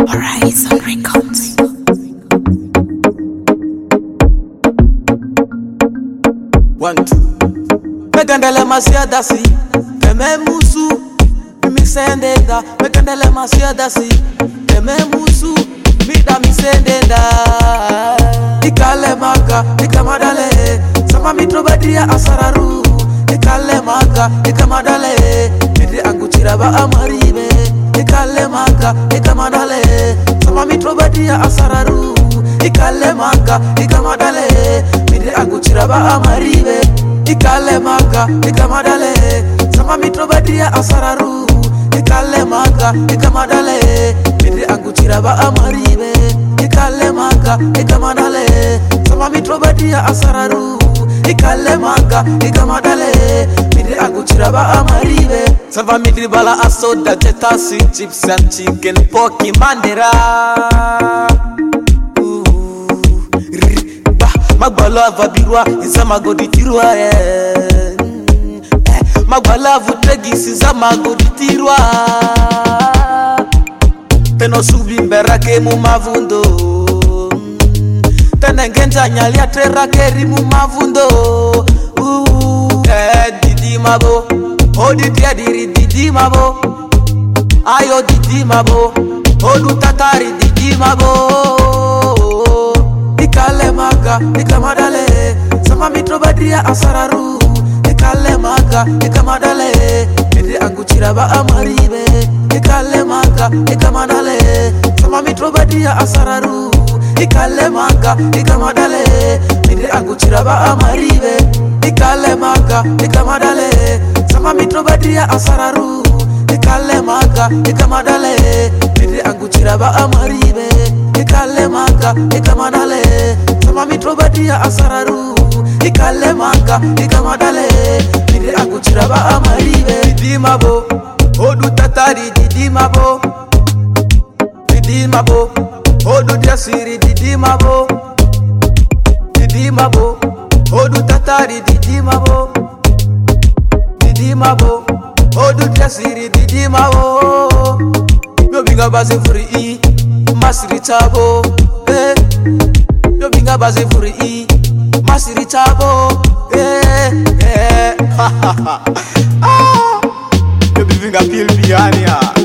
Horizon Records. One, two. Megandele masia dasi, teme musu. Mi sendenda, megandele masia dasi, teme musu. Mi da mi sendenda. Ikale maka, ikamadale. Sama mitro badia asararu. Ikale maka, ikamadale. Midi anguchira ba amaribe. Ikale maka, ikamadale. Sama mitro badia asararu. Ikale maka, ikamadale. Midi anguchira ba amaribe. Ikale maka, ikamadale. Sama mitro badia asararu. Ikale maka, ikamadale. Midi anguchira ba amaribe. Ikale maka, ikamadale. Sama mitro badia asararu. Ikale maka, ikamadale. Midi anguchira ba amaribe. Sava midri bala asoda jetasi. Chips and chicken, poki mandera. Magbalava birwa, izama godi tirwa Magbalavu tegis, izama godi tirwa Teno subi mberake mu mavundo Tenengenja nyalia terake rimu mavundo Didi mabo, odi tiadiri didi mabo Ayo didi mabo, odu tatari didi mabo Ikale maka, ikamadale. Sama mitro badia asararu. Ikale maka, ikamadale. Midi anguchira ba amaribe. Ikale maka, ikamadale. Sama mitro badia asararu. Ikale maka, ikamadale. Midi anguchira ba amaribe. Ikale maka, ikamadale. Sama mitro badia asararu. Ikale maka, ikamadale. Midi anguchira ba amaribe. Ikale maka, ikamadale. Sama mitro badia asararu. Ikale maka, ikamadale. Midi anguchira ba amaribe. Didi mabo, odu tatari didi mabo. Didi mabo, odu diasiri didi mabo. Didi mabo, odu tatari didi mabo. Didi mabo, odu diasiri didi mabo. No binga baze free. Masiri chabo, yo binga baze furi, masiri chabo, ha ha ha, yo binga pil biania.